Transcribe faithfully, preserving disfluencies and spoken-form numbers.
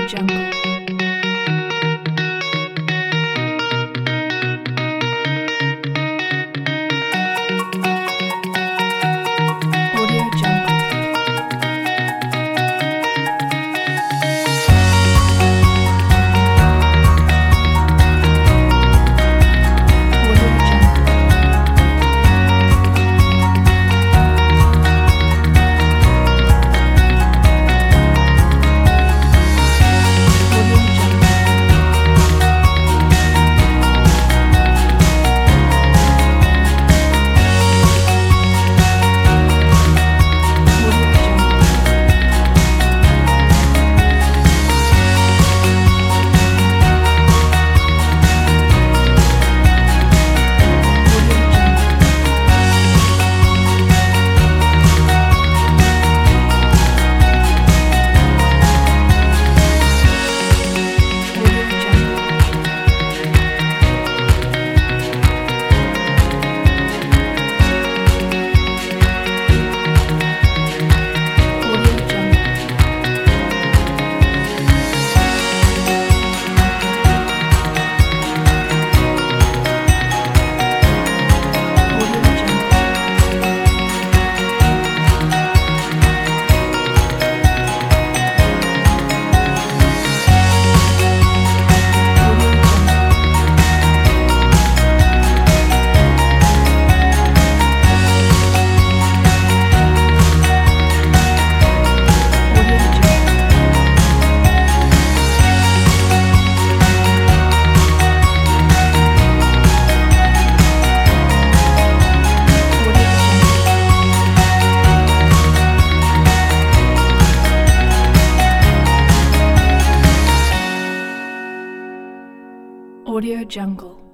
Jungle. Audio Jungle. Audio Jungle. Audio Jungle. Audio Jungle. Audio Jungle. Audio Jungle. Audio Jungle. Audio Jungle. Audio Jungle. Audio Jungle. Audio Jungle. Audio Jungle.